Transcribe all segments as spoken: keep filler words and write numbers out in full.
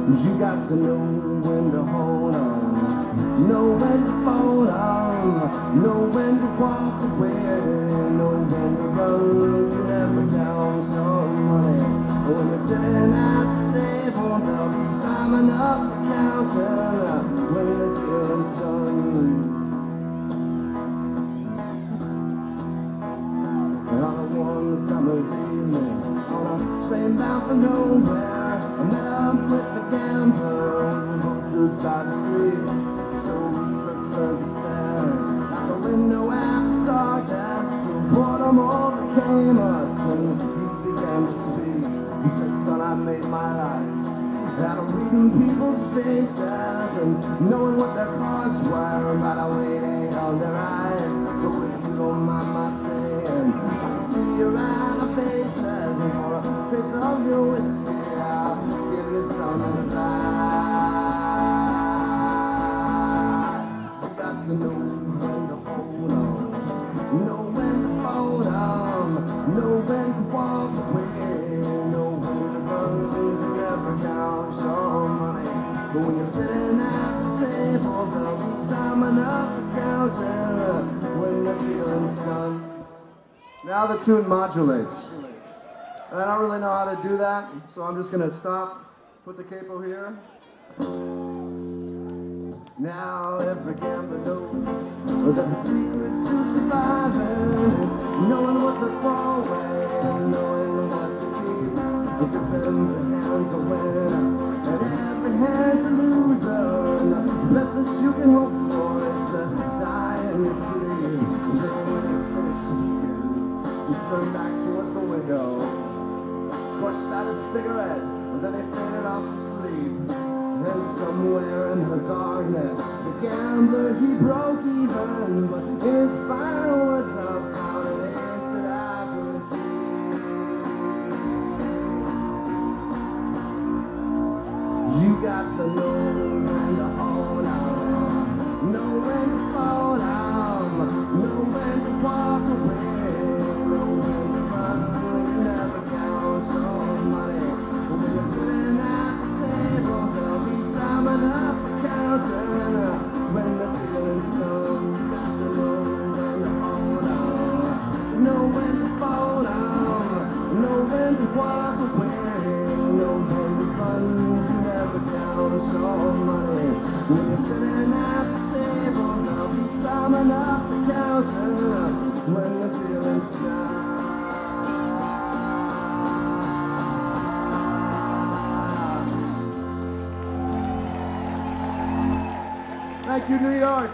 You got to know when to hold on, know when to fold on, know when to walk away, know when to run, you never count some money. When you're sitting at the table, there'll be time enough for counting when the dealing's done. And on a warm summer's evening, on a train bound for nowhere, I met up with the gambler. We both too tired to sleep, so we took turns to stare out the window at the darkness. The boredom overcame us, and he began to speak. He said, "Son, I made my life out of reading people's faces and knowing what their cards were by the way they held their eyes. So if you don't mind my saying, I can see you right in the faces, and for a taste of your whiskey, I'll give you some advice. You got to know when to hold on, know when to fold on, know when to walk away, know when to run, you never count your money. But when you're sitting at the table, there'll be time enough for counting when the dealing's done." Now the tune modulates. And I don't really know how to do that, so I'm just gonna stop, put the capo here. Now every gambler knows that the secret to surviving is knowing what to throw away and knowing what to keep. Because every hand's a winner and every hand's a loser, and the best that you can hope for is to die in your sleep. Then when you finish speaking, you turn back towards the window, pushed out a cigarette, and then he faded off to sleep. And somewhere in the darkness, the gambler, he broke even, but in his final words I found an ace that I could keep. You got to know when to hold on, know when to fall on, know when to walk away, know when to run, when you never count some money. When you're sitting at the table, there'll be time enough for counting when the dealing's done. You got to know when to hold on, know when to fold on, know when to walk away, know when to run, you never count some money. When you're sitting at the table, there'll be time enough for counting when the dealing's done. Thank you, New York.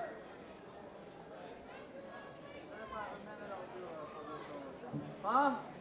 Huh?